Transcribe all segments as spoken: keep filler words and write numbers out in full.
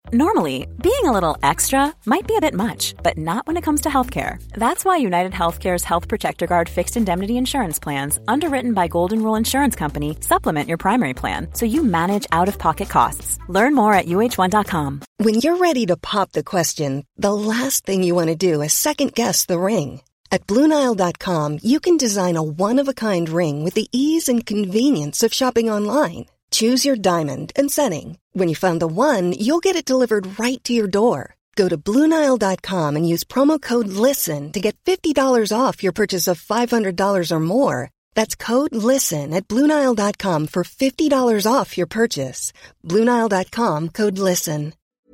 Normally, being a little extra might be a bit much, but not when it comes to healthcare. That's why United Healthcare's Health Protector Guard fixed indemnity insurance plans, underwritten by Golden Rule Insurance Company, supplement your primary plan so you manage out-of-pocket costs. Learn more at U H one dot com. When you're ready to pop the question, the last thing you want to do is second-guess the ring. At Blue Nile dot com, you can design a one-of-a-kind ring with the ease and convenience of shopping online. Choose your diamond and setting. When you find the one, you'll get it delivered right to your door. Go to Blue Nile dot com and use promo code LISTEN to get fifty dollars off your purchase of five hundred dollars or more. That's code LISTEN at Blue Nile dot com for fifty dollars off your purchase. Blue Nile dot com, code LISTEN.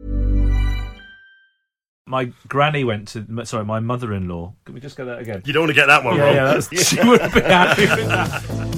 My granny went to... Sorry, my mother-in-law. Can we just get that again? You don't want to get that one yeah, wrong. Yeah, that's, she wouldn't be happy with that.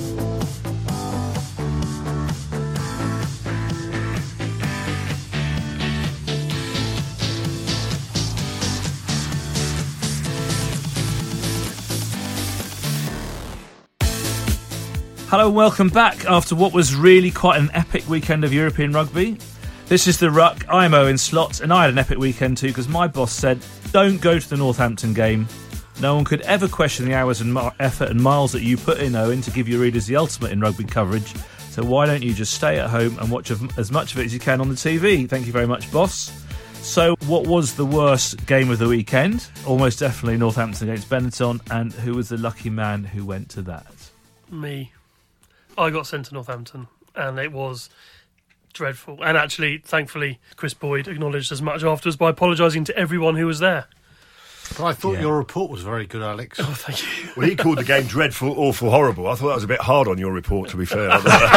Hello and welcome back after what was really quite an epic weekend of European rugby. This is The Ruck, I'm Owen Slot, and I had an epic weekend too because my boss said, don't go to the Northampton game. No one could ever question the hours and mi- effort and miles that you put in, Owen, to give your readers the ultimate in rugby coverage. So why don't you just stay at home and watch as much of it as you can on the T V? Thank you very much, boss. So what was the worst game of the weekend? Almost definitely Northampton against Benetton, and who was the lucky man who went to that? Me. I got sent to Northampton, and it was dreadful. And actually, thankfully, Chris Boyd acknowledged as much afterwards by apologising to everyone who was there. But I thought yeah. your report was very good, Alex. Oh, thank you. Well, he called the game dreadful, awful, horrible. I thought that was a bit hard on your report, to be fair.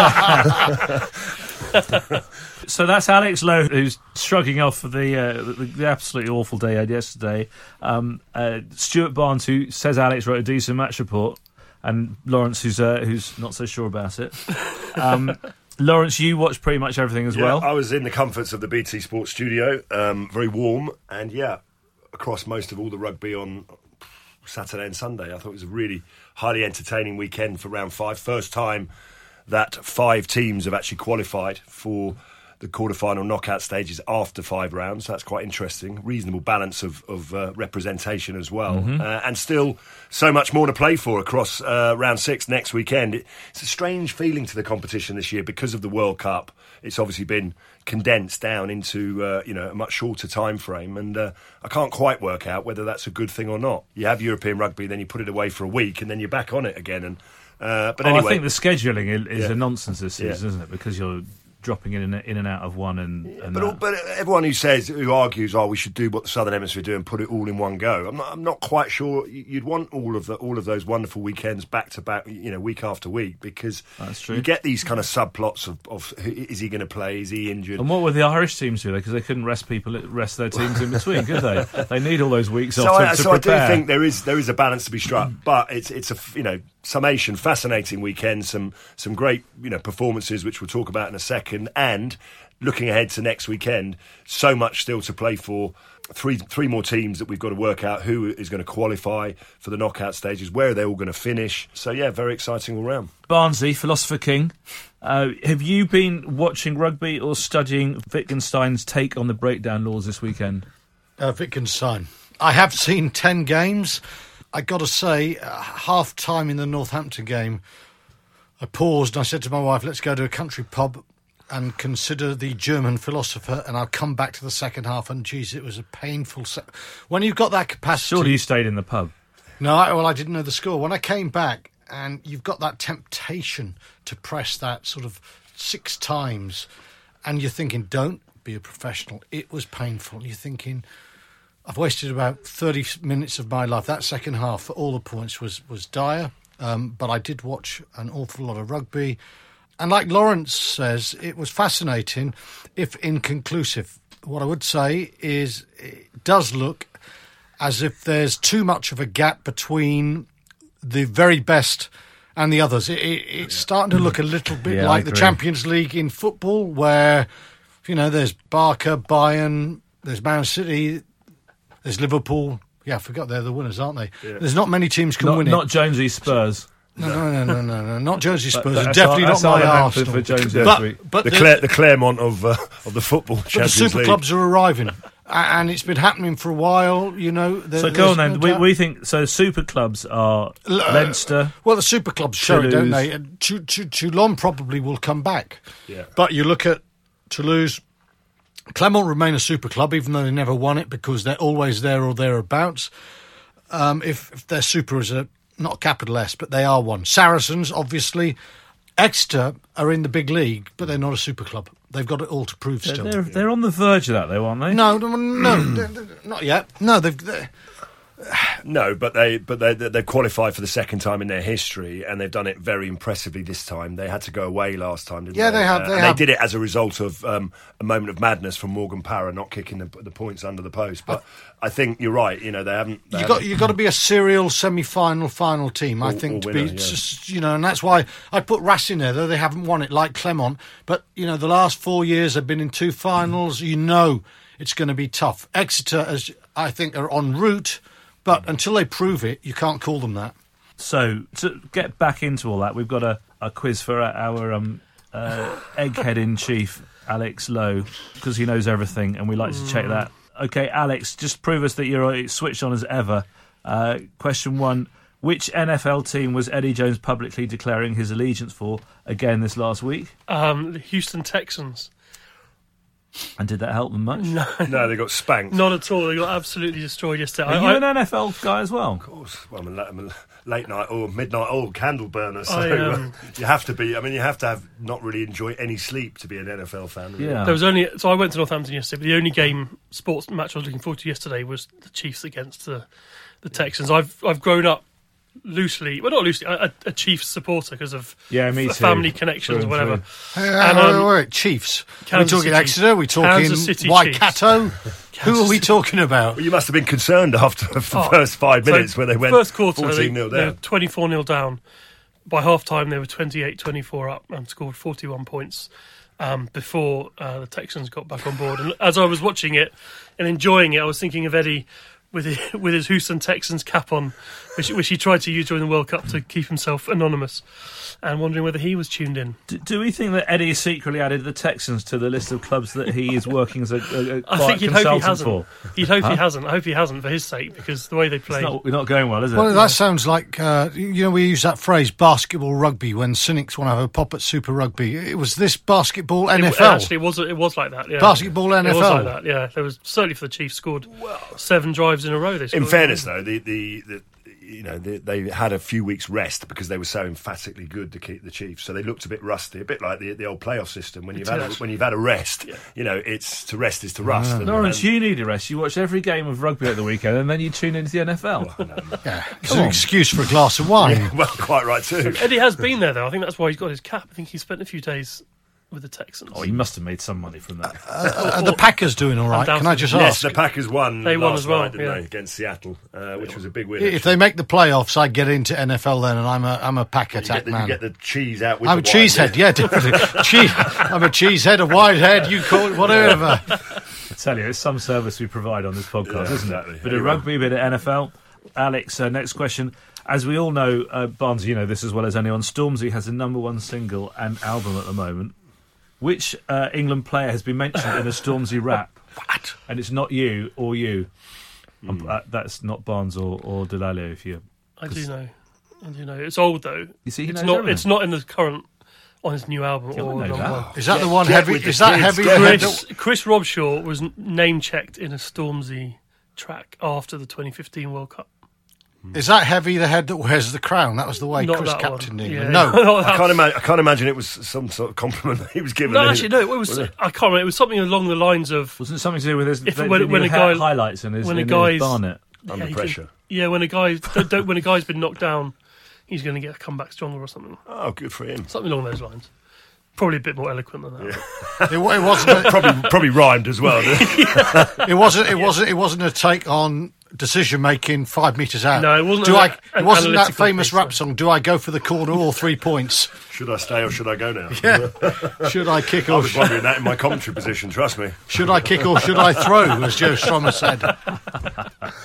So that's Alex Lowe, who's shrugging off the, uh, the the absolutely awful day he had yesterday. Um, uh, Stuart Barnes, who says Alex wrote a decent match report, and Lawrence, who's uh, who's not so sure about it. Um, Lawrence, you watched pretty much everything as yeah, well. I was in the comforts of the B T Sports studio, um, very warm, and yeah, across most of all the rugby on Saturday and Sunday. I thought it was a really highly entertaining weekend for round five. First time that five teams have actually qualified for the quarter-final knockout stages after five rounds. That's quite interesting. Reasonable balance of, of uh, representation as well. Mm-hmm. Uh, and still so much more to play for across uh, round six next weekend. It, it's a strange feeling to the competition this year because of the World Cup. It's obviously been condensed down into uh, you know a much shorter time frame, and uh, I can't quite work out whether that's a good thing or not. You have European rugby, then you put it away for a week, and then you're back on it again. And uh, but oh, anyway, I think the scheduling is yeah. a nonsense this season, yeah. isn't it? Because you're dropping in and, in and out of one and, and but, but everyone who says who argues oh we should do what the Southern Hemisphere do and put it all in one go, I'm not I'm not quite sure you'd want all of the all of those wonderful weekends back to back, you know, week after week, because that's true. You get these kind of subplots of, of is he going to play, is he injured, and what would the Irish teams do? Because they couldn't rest people rest their teams in between, could they? They need all those weeks so off I, to, to so prepare. I do think there is there is a balance to be struck, but it's it's a you know summation, fascinating weekend, some some great you know performances which we'll talk about in a second, and looking ahead to next weekend, so much still to play for. Three three more teams that we've got to work out who is going to qualify for the knockout stages, where are they all going to finish. So yeah, very exciting all round. Barnsley, Philosopher King, uh, have you been watching rugby or studying Wittgenstein's take on the breakdown laws this weekend? Uh, Wittgenstein. I have seen ten games. I got to say, uh, half time in the Northampton game, I paused and I said to my wife, let's go to a country pub and consider the German philosopher, and I'll come back to the second half. And geez, it was a painful se- when you've got that capacity. Surely you stayed in the pub. No, I, well, I didn't know the score. When I came back, and you've got that temptation to press that sort of six times, and you're thinking, don't be a professional. It was painful. You're thinking, I've wasted about thirty minutes of my life. That second half, for all the points, was was dire. Um, but I did watch an awful lot of rugby. And like Lawrence says, it was fascinating, if inconclusive. What I would say is it does look as if there's too much of a gap between the very best and the others. It, it, it's starting to look a little bit yeah, like the Champions League in football, where, you know, there's Barca, Bayern, there's Man City, there's Liverpool. Yeah, I forgot they're the winners, aren't they? Yeah. There's not many teams can not, win it. Not Jonesy Spurs. No, no, no, no, no, no, not Jersey Spurs, But and that's definitely our- not that's our my event Arsenal. for- for Jones this this week. but but the, the, Clare, the Claremont of uh, of the football but the Champions super League. clubs are arriving, A- and it's been happening for a while. You know. There, So go on there's then. no we, doubt. we think so. Super clubs are L- uh, Leinster. Well, the super clubs show it, don't Toulouse. they? And Tou- Tou- Toulon probably will come back. Yeah. But you look at Toulouse, Clermont remain a super club, even though they never won it because they're always there or thereabouts. Um, if, if their super is a not capital S, but they are one. Saracens, obviously. Exeter are in the big league, but they're not a super club. They've got it all to prove They're, still. they're, they're on the verge of that, though, aren't they? No, no, no, they're- they're not yet. No, they've. They're, No, but they but they they've qualified for the second time in their history, and they've done it very impressively this time. They had to go away last time, didn't Yeah, they? they have, Uh, they and have. they did it as a result of um, a moment of madness from Morgan Parra not kicking the, the points under the post. But I think you're right. You know, they haven't. They you got haven't- you got to be a serial semi-final final team, I Or- think, or to winner, be yeah. just, you know, and that's why I put Racing there, though they haven't won it like Clermont. But you know, the last four years they've been in two finals. You know, it's going to be tough. Exeter, as I think, are en route, but until they prove it, you can't call them that. So to get back into all that, we've got a, a quiz for our, our um, uh, egghead in chief, Alex Lowe, because he knows everything, and we like to check that. Okay, Alex, just prove us that you're switched on as ever. Uh, question one: which N F L team was Eddie Jones publicly declaring his allegiance for again this last week? Um, the Houston Texans. And did that help them much? No, No, they got spanked. not at all. They got absolutely destroyed yesterday. Are I- you I- an N F L guy as well? Of course. Well, I'm a, la- I'm a late night or midnight old candle burner, so I, um, uh, you have to be. I mean, you have to have not really enjoy any sleep to be an N F L fan. really. Yeah. There was only so I went to Northampton yesterday, but the only game sports match I was looking forward to yesterday was the Chiefs against the the Texans. I've I've grown up loosely, well not loosely, a, a Chiefs supporter because of Yeah, me f- too. family connections Through or and whatever. Hey, And, wait, um, wait, wait, Chiefs. Are we Kansas talking City- Exeter? Are we talking Kansas City Waikato? Who are we talking about? Well, you must have been concerned after the Oh, first five so minutes where they went first quarter, they, fourteen nil they were down. twenty-four nil down. By half time, they were twenty-eight twenty-four up and scored forty-one points um, before uh, the Texans got back on board. And as I was watching it and enjoying it, I was thinking of Eddie with his, with his Houston Texans cap on, which, which he tried to use during the World Cup to keep himself anonymous, and wondering whether he was tuned in. Do, do we think that Eddie secretly added the Texans to the list of clubs that he is working as a, a, a I quiet think he'd hope he consultant hasn't. for? He'd hope Huh? he hasn't. I hope he hasn't for his sake, because the way they play. It's not, we're not going well, is it? Well, that sounds like, uh, you know, we use that phrase, basketball rugby, when cynics want to have a pop at Super Rugby. It was this basketball N F L. It, actually, it was it was like that. Yeah. Basketball N F L. It was like that. Yeah, there was certainly for the Chiefs scored seven drives in a row. They In scored. fairness, though, the, the, the you know they, they had a few weeks rest because they were so emphatically good to keep the Chiefs, so they looked a bit rusty, a bit like the, the old playoff system. When you've had a, when you've had a rest, Yeah. you know it's to rest is to rust. and- Lawrence, and- you need a rest. You watch every game of rugby at the weekend and then you tune into the N F L. Yeah, it's an excuse for a glass of wine. well, quite right too. Eddie has been there though. I think that's why he's got his cap. I think he spent a few days with the Texans. Oh, he must have made some money from that. Are the Packers doing all right? Can I just Yes, ask? the Packers won. They won last as well, night, didn't yeah. they, against Seattle, uh, which was a big win. If they make the playoffs, I get into N F L then, and I'm a I'm a pack you attack get, the, man. you get the cheese out with I'm a the wine, cheesehead, yeah, definitely. Cheese, I'm a cheesehead, a widehead, you call it whatever. I tell you, it's some service we provide on this podcast, Yeah, isn't exactly. it? Bit of Anyway. rugby, bit of N F L. Alex, uh, next question. As we all know, uh, Barnes, you know this as well as anyone, Stormzy has a number one single and album at the moment. Which uh, England player has been mentioned in a Stormzy rap? What? And it's not you or you. Um, uh, that's not Barnes or, or Delalio, if you... I do know. I do know. It's old though. You see, he it's knows not. everything. It's not in the current on his new album Yeah, I or know number that. one. Is that Get- the one get heavy? with the Is that kids, heavy? get Red- Chris, Chris Robshaw was name checked in a Stormzy track after the twenty fifteen World Cup. Is that heavy? The head that wears the crown. That was the way Not Chris that captained one. England. Yeah. No, Not I that- can't, ima- I can't imagine it was some sort of compliment that he was given. No, in actually, no. It was. I can't remember. It was something along the lines of Wasn't it something to do with his If- the, when- the when new a ha- guy- highlights in his, when a in his guy's- barnet? under yeah, he pressure. can- yeah, when a guy don't, don't, when a guy's been knocked down, he's going to get a comeback stronger or something. Oh, good for him. Something along those lines. Probably a bit more eloquent than that. it, wa- it wasn't. A, Probably, probably rhymed as well. didn't it? it wasn't. It wasn't. It wasn't a take on decision making five metres out. No, it wasn't Do an- I? an It wasn't that analytical famous piece, rap no. song. Do I go for the corner or three points? Should I stay or should I go now? Should I kick I or was sh- wondering that in my commentary position. Trust me. should I kick or should I throw? As Joe Strummer said.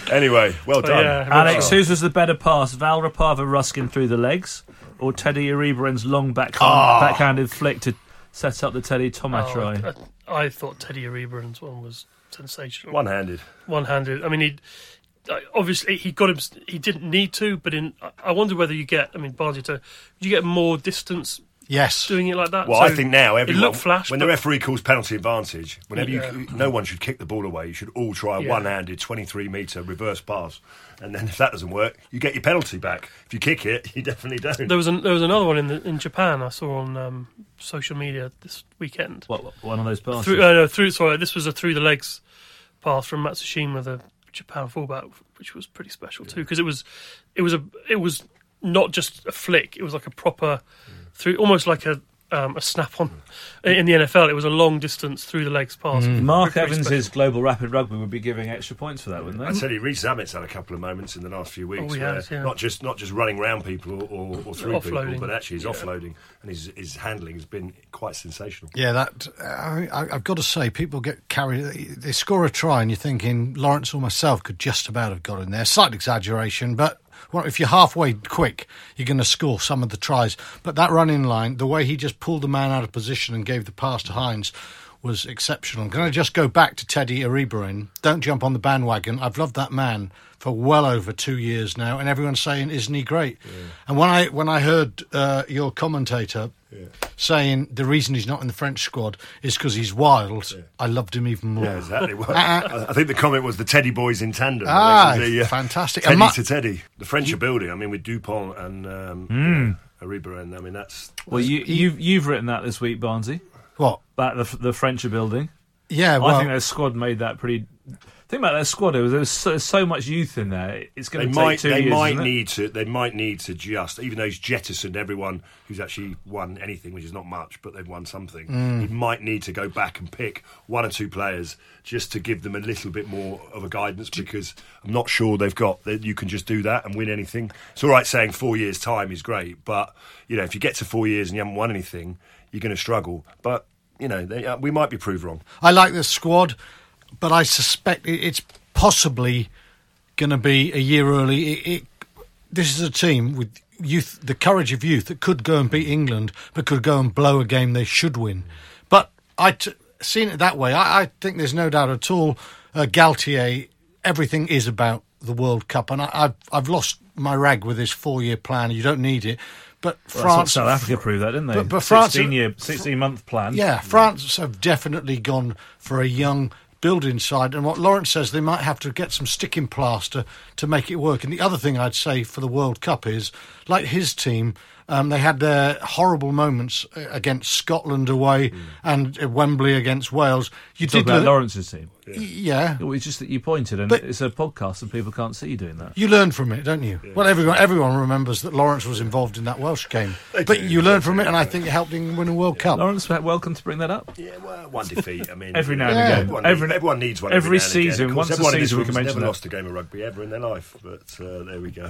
Anyway, well But done. yeah, Alex, well, whose was the better pass? Val Rapava Ruskin through the legs, or Teddy Aribaran's long backhand, Oh. backhanded flick to set up the Teddy Thomas oh, try? I, I thought Teddy Aribaran's one was sensational. One-handed. One-handed. I mean, he uh, obviously he got him. He didn't need to, but in I- I wonder whether you get. I mean, Bardi, to you get more distance Yes. doing it like that. Well, So I think now it everyone, looked flash. when but the referee calls penalty advantage, whenever Yeah. you, no one should kick the ball away. You should all try a Yeah. one-handed, twenty-three metre reverse pass, and then if that doesn't work, you get your penalty back. If you kick it, you definitely don't. there was an, there was another one in the, in Japan I saw on um, social media this weekend. What, what, one of those passes? Through, uh, no, through. Sorry, this was a through the legs pass from Matsushima, the Japan fullback, which was pretty special too because it was, it was a, it was not just a flick. It was like a proper through, almost like a. Um, a snap on in the N F L. It was a long distance through the legs pass. Mark Very, very Evans's special. Global Rapid Rugby would be giving extra points for that, wouldn't I they? tell you, Reece Zammit's had a couple of moments in the last few weeks Oh, he where has, yeah. not just not just running round people or, or, or through people, Offloading. but actually he's Yeah. offloading and his his handling has been quite sensational. Yeah, that I, I- I've got to say, people get carried. They score a try, and you're thinking Lawrence or myself could just about have got in there. Slight exaggeration, but well, if you're halfway quick, you're going to score some of the tries. But that run-in line, the way he just pulled the man out of position and gave the pass to Hines, was exceptional. I'm going to just go back to Teddy Aribaran. Don't jump on the bandwagon. I've loved that man for well over two years now, and everyone's saying, "Isn't he great?" Yeah. And when I when I heard uh, your commentator yeah. saying the reason he's not in the French squad is because he's wild, yeah. I loved him even more. Yeah, exactly. Well, I think the comment was the Teddy boys in tandem. Ah, the, uh, fantastic. Teddy Ma- to Teddy. The French are building. I mean, with Dupont and um, mm. Aribaran. I mean, that's. Well, you, you've you've written that this week, Barnsley. What? About the the French are building. Yeah, well, I think their squad made that pretty. Think about their squad. There was, there was so, so much youth in there. It's going to take might, two they years. Might isn't it? need to. They might need to just, even though he's jettisoned everyone who's actually won anything, which is not much, but they've won something. Mm. He might need to go back and pick one or two players just to give them a little bit more of a guidance, because I'm not sure they've got that. You can just do that and win anything. It's all right saying four years' time is great, but you know, if you get to four years and you haven't won anything, you're going to struggle. But you know, they, uh, we might be proved wrong. I like the squad, but I suspect it, it's possibly going to be a year early. It, it, this is a team with youth, the courage of youth, that could go and beat England, but could go and blow a game they should win. But I t- seen it that way. I, I think there's no doubt at all. Uh, Galtier, everything is about the World Cup, and I, I've I've lost my rag with this four-year plan. You don't need it. But Well, France, South Africa proved that, didn't they? But, but France, sixteen year, sixteen month plan. Yeah, France have definitely gone for a young building side, and what Lawrence says, they might have to get some sticking plaster to make it work. And the other thing I'd say for the World Cup is, like his team, um, they had their horrible moments against Scotland away mm. and at Wembley against Wales. You Talk did about learn, Lawrence's team. Yeah. yeah. Well, it's just that you pointed, and but, it's a podcast, and people can't see you doing that. You learn from it, don't you? Yeah. Well, everyone everyone remembers that Lawrence was involved in that Welsh game, they but do. you learn from it, and I think it helped him win a World Cup. Lawrence, welcome to bring that up. Yeah, well, one defeat. I mean, every now and yeah. again, everyone, every, needs, everyone needs one. Every, every season, again. once a everyone season, we can mention never that. lost a game of rugby ever in their life, but uh, there we go.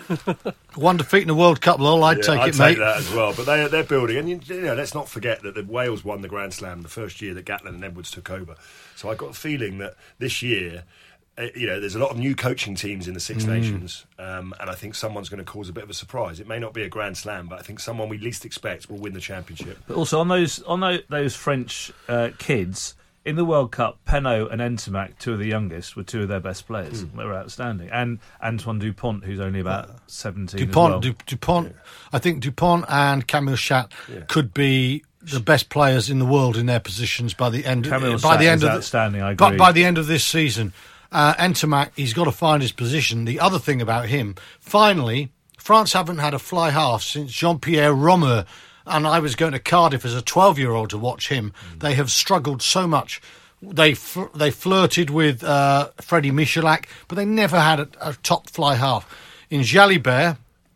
One defeat in the World Cup, lol. I'd yeah, take I'd it, take mate. that as well. But they, they're building, and you, you know, let's not forget that the Wales won the Grand Slam the first year that Gatlin and Edwards took over. So I got a feeling that this year, uh, you know, there's a lot of new coaching teams in the Six mm. Nations, um, and I think someone's going to cause a bit of a surprise. It may not be a Grand Slam, but I think someone we least expect will win the championship. But also on those on those, those French uh, kids in the World Cup, Penaud and Ntamack, two of the youngest, were two of their best players. Mm. They were outstanding, and Antoine Dupont, who's only about uh, seventeen. Dupont, as well. Du, Dupont. Yeah. I think Dupont and Camille Chat yeah. could be the best players in the world in their positions by the end. Camille by Chat the end is of outstanding. The, I agree. But by the end of this season, uh, Ntamack, he's got to find his position. The other thing about him, finally, France haven't had a fly half since Jean-Pierre Romer. And I was going to Cardiff as a twelve-year-old to watch him. Mm. They have struggled so much. They fl- they flirted with uh, Freddie Michalak, but they never had a, a top fly half. In Jalibert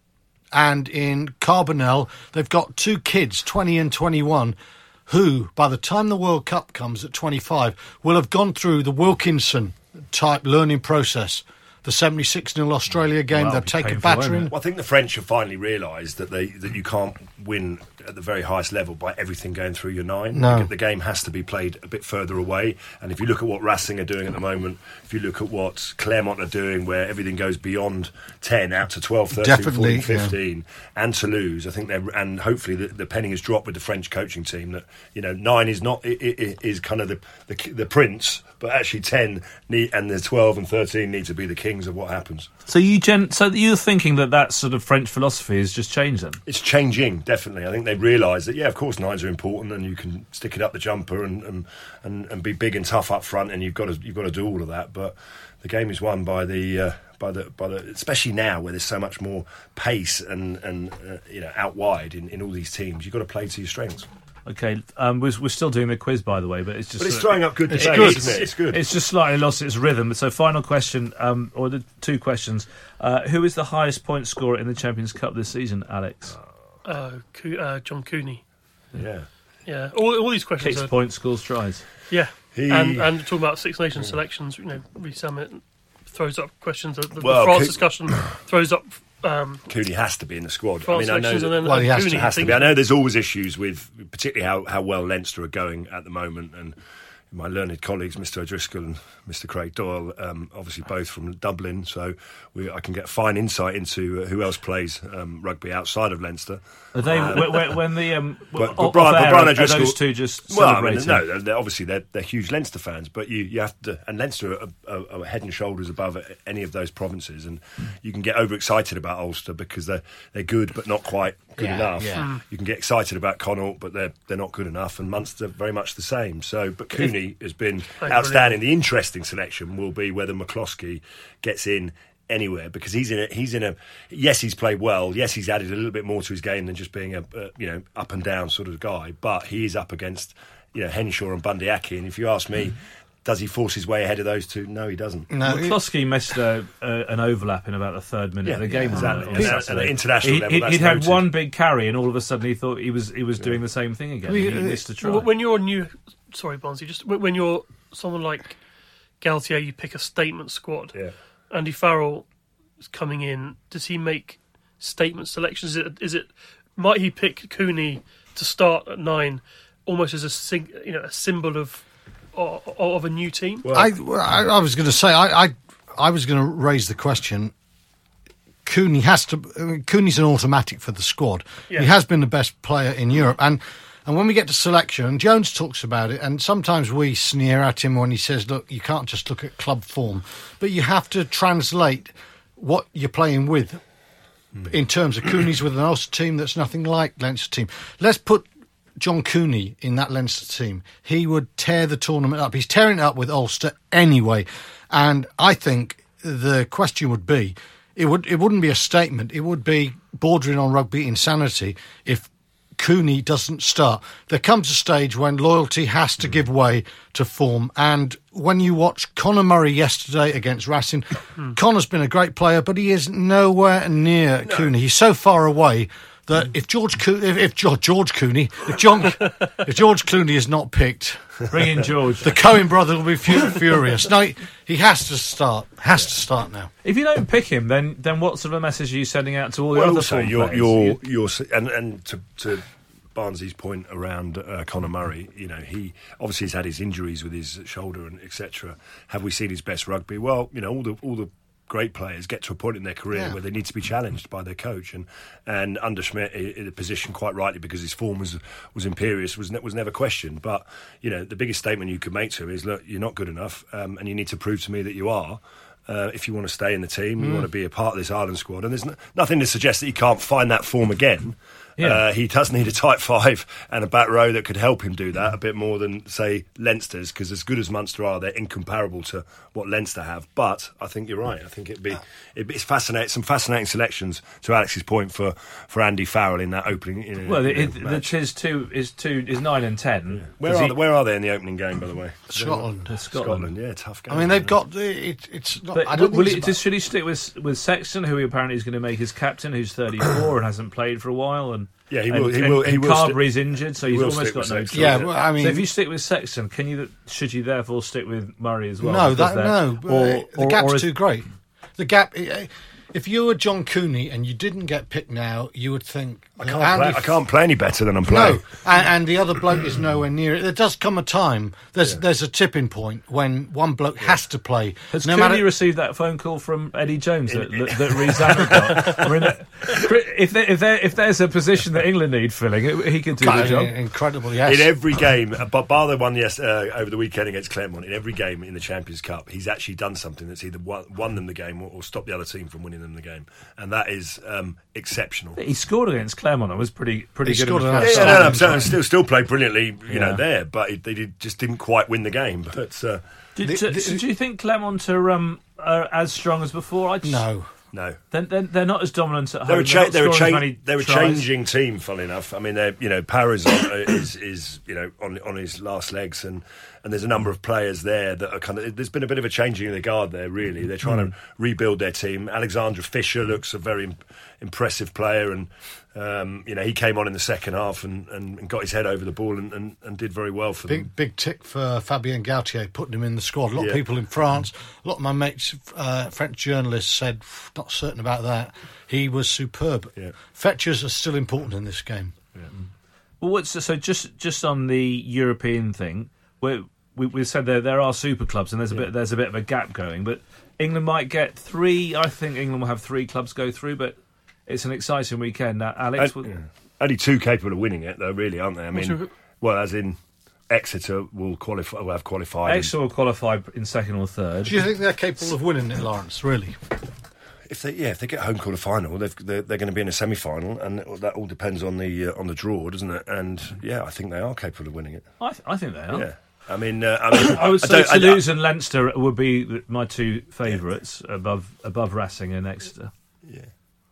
and in Carbonell, they've got two kids, twenty and twenty-one, who, by the time the World Cup comes at twenty-five, will have gone through the Wilkinson-type learning process. The seventy-six nil Australia game, well, they'll take a painful, battering. Well, I think the French have finally realised that they that you can't win at the very highest level by everything going through your nine. No. The game has to be played a bit further away. And if you look at what Racing are doing at the moment, if you look at what Clermont are doing, where everything goes beyond ten out to twelve, thirteen, Definitely, fourteen, fifteen, yeah. and Toulouse, I think they're, and hopefully the, the penny has dropped with the French coaching team that, you know, nine is not it, it is kind of the, the the prince, but actually ten need, and the twelve and thirteen need to be the kings of what happens. So you gen- so you're thinking that that sort of French philosophy has just changed then? It's changing, definitely. I think they realise that, yeah, of course nines are important, and you can stick it up the jumper and, and, and, and be big and tough up front, and you've got to you've got to do all of that. But the game is won by the uh, by the by the especially now where there's so much more pace and and uh, you know out wide in, in all these teams. You've got to play to your strengths. Okay, um, we're, we're still doing the quiz, by the way, but it's just But it's uh, throwing up good it's debate, good. isn't it? It's good. It's just slightly lost its rhythm. So, final question, um, or the two questions: uh, who is the highest point scorer in the Champions Cup this season, Alex? Uh, Co- uh, John Cooney. Yeah, yeah. All, all these questions. Kicks Are, points, scores tries. Yeah, He- and and talking about Six Nations selections, you know, Reece Summit throws up questions. The, the Well, France Co- discussion throws up. Um, Cooney has to be in the squad. France I mean, I know selections, that, and then well, he has Cooney, to- I has to think- be. I know there's always issues with, particularly how, how well Leinster are going at the moment, and my learned colleagues, Mister O'Driscoll and Mister Craig Doyle, um, obviously both from Dublin, so we, I can get fine insight into uh, who else plays um, rugby outside of Leinster. Are they when, when the um, But, off but Brian, air, but Brian are O'Driscoll, those two just well, I celebrating? mean, no, they're, they're, obviously they're, they're huge Leinster fans, but you, you have to, and Leinster are, are, are head and shoulders above any of those provinces, and you can get overexcited about Ulster because they're they're good but not quite good Yeah, enough. yeah. You can get excited about Connaught, but they're they're not good enough, and Munster very much the same. So, but Cooney has been outstanding. The interesting selection will be whether McCloskey gets in anywhere, because he's in a he's in a yes he's played well, yes he's added a little bit more to his game than just being a, a you know up and down sort of guy, but he is up against you know Henshaw and Bundy Aki, and if you ask me, does he force his way ahead of those two? No, he doesn't. No, McCloskey missed a, a, an overlap in about the third minute Yeah, of the game. yeah, exactly. on And Saturday. at- at an international he, level, he, that's he'd had noted. one big carry, and all of a sudden he thought he was he was doing the same thing again. I mean, he uh, missed a try. When you're new, sorry, Barnsley, just when when you're someone like Galtier, you pick a statement squad. Yeah. Andy Farrell is coming in. Does he make statement selections? Is it, is it might he pick Cooney to start at nine, almost as a sing, you know a symbol of of, of a new team? I, I, I was going to say, I, I, I was going to raise the question. Cooney has to. I mean, Cooney's an automatic for the squad. Yeah. He has been the best player in Europe, and and when we get to selection, and Jones talks about it, and sometimes we sneer at him when he says, "Look, you can't just look at club form, but you have to translate what you're playing with." In terms of Cooney's with an Ulster team that's nothing like Leinster team. Let's put John Cooney in that Leinster team. He would tear the tournament up. He's tearing it up with Ulster anyway. And I think the question would be, it would it wouldn't be a statement. It would be bordering on rugby insanity if Cooney doesn't start. There comes a stage when loyalty has to give way to form. And when you watch Conor Murray yesterday against Racing, Conor's been a great player, but he is nowhere near no. Cooney. He's so far away that if George Co- if, if George, George Cooney, if John, if George Clooney is not picked, Bring in George. the Cohen brother will be fu- furious. No, he, he has to start. Has to start now. If you don't pick him, then then what sort of a message are you sending out to all the Well, other also, form you're, players? you're, you're, and, and to, to Barnsley's point around uh, Conor Murray, you know, he obviously has had his injuries with his shoulder and et cetera. Have we seen his best rugby? Well, you know, all the all the great players get to a point in their career Yeah. where they need to be challenged by their coach, and and under Schmidt in a position quite rightly because his form was was imperious, was ne- was never questioned. But you know, the biggest statement you could make to him is, look, you're not good enough, um, and you need to prove to me that you are. Uh, if you want to stay in the team, mm. you want to be a part of this Ireland squad, and there's no, nothing to suggest that he can't find that form again. Yeah. Uh, he does need a tight five and a back row that could help him do that a bit more than, say, Leinster's, because as good as Munster are, they're incomparable to what Leinster have. But I think you're right. I think it'd be it'd be, it's fascinating, some fascinating selections, to Alex's point, for, for Andy Farrell in that opening. You know, well, you it, know, it, match. his two is two is nine and ten. Yeah. Where Does are he- they, where are they in the opening game, by the way? Scotland. Uh, Scotland. Scotland, yeah, tough game. I mean, they've got it, it's not. But I don't will think he, it's does, should he stick with with Sexton, who he apparently is going to make his captain, who's thirty-four and hasn't played for a while, and Yeah, he and, will- he and- will- he and will sti- Carberry's injured, so he he's will almost stick got with no Sexton. choice. Yeah, well, I mean- so if you stick with Sexton, can you should you therefore stick with Murray as well? no, Because that they're- no. or, uh, the or- gap's or is- too great. The gap. uh, If you were John Cooney and you didn't get picked now, you would think I can't, play, Andy I can't play any better than I'm playing. No, and, and the other bloke is nowhere near it. There does come a time. There's Yeah. there's a tipping point when one bloke has to play. Has no Cooney matter. received that phone call from Eddie Jones that, that, that Reece Allen got? I mean, uh, if, there, if, there, if there's a position that England need filling, he could do the job. Incredible, yes. In every game, but bar the one yes uh, over the weekend against Clermont, in every game in the Champions Cup, he's actually done something that's either won, won them the game or, or stopped the other team from winning them the game, and that is um, exceptional. He scored against Clermont. It was pretty pretty He good. scored in an the Yeah, first yeah, outstanding no, no, half. I'm saying still still played brilliantly, you Yeah. know, there, but it, they did, just didn't quite win the game. But uh, Do, The- do- the- so do you think Clermont are, um, are as strong as before? I just, No. no. They're, they're, they're not as dominant at home. They're a, cha- not they're a, scoring cha- as many they're a tries. changing team, funnily enough. I mean, they're, you know, Paris is, is, you know, on on his last legs, and, and there's a number of players there that are kind of. There's been a bit of a changing of the guard there, really. They're trying Mm. to rebuild their team. Alexandra Fisher looks a very im- impressive player, and um, you know, he came on in the second half and, and, and got his head over the ball and, and, and did very well for them. Big big tick for Fabien Gaultier, putting him in the squad. A lot Yeah. of people in France, a lot of my mates, uh, French journalists, said, not certain about that. He was superb. Yeah. Fetchers are still important in this game. Well, what's so just just on the European thing, where we we said there there are super clubs and there's a bit there's a bit of a gap going, but England might get three. I think England will have three clubs go through, but it's an exciting weekend. Now, Alex, And- will- yeah. Only two capable of winning it, though, really, aren't they? I What's mean, your- well, as in Exeter will qualify, will have qualified. Exeter will qualify in second or third. Do you think they're capable of winning it, Lawrence, really? If they, yeah, if they get home quarter final, they've, they're, they're going to be in a semi final, and that all depends on the uh, on the draw, doesn't it? And yeah, I think they are capable of winning it. I, th- I think they are. Yeah, I mean, uh, I mean, I would I say don't- I- Toulouse and Leinster would be the- my two favourites above above Racing and Exeter. Yeah.